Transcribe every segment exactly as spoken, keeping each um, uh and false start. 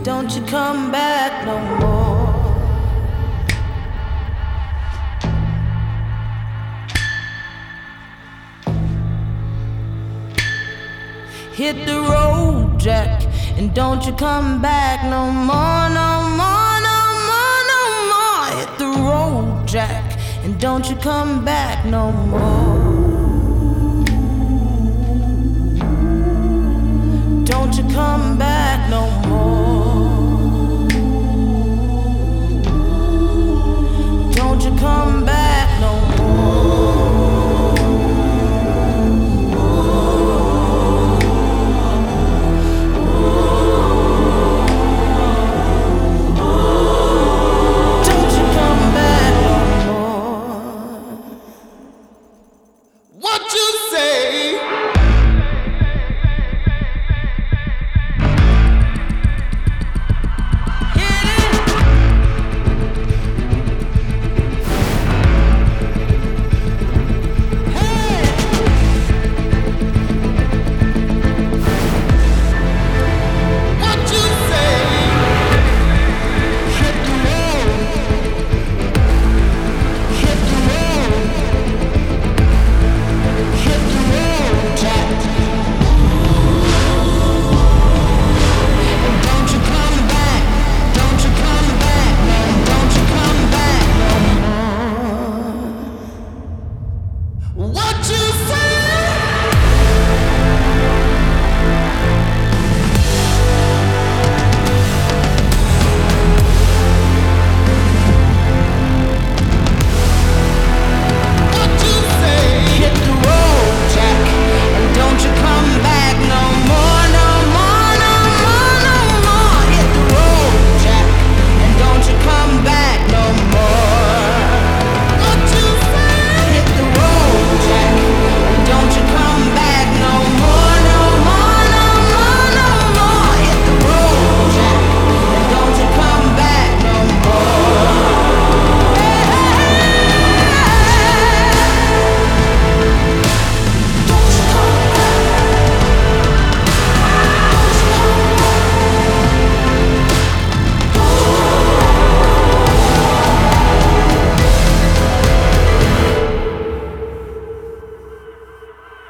don't you come back no more. Hit the road, Jack, and don't you come back no more, no more, no more, no more. Hit the road, Jack, and don't you come back no more. Don't you come back no more. Don't you come back no more. Don't you come back no more. What you say?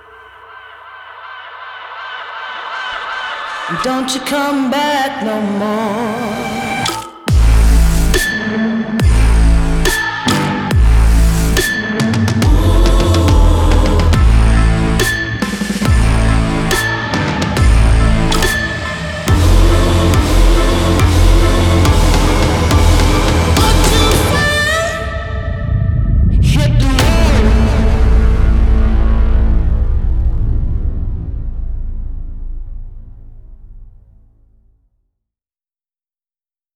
Don't you come back no more.